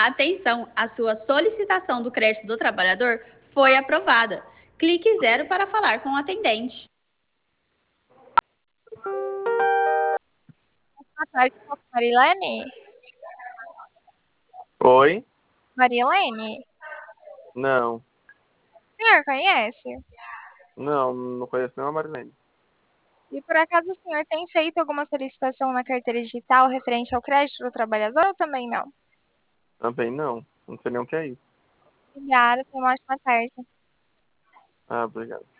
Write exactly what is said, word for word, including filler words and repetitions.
Atenção, a sua solicitação do crédito do trabalhador foi aprovada. Clique zero para falar com o atendente. Boa tarde, Marilene. Oi? Marilene, Não. o senhor conhece? Não, não conheço nenhuma Marilene. E por acaso o senhor tem feito alguma solicitação na carteira digital referente ao crédito do trabalhador ou também não? Também não. Não sei nem o que é isso. Obrigada, tenha uma ótima tarde. Ah, obrigado.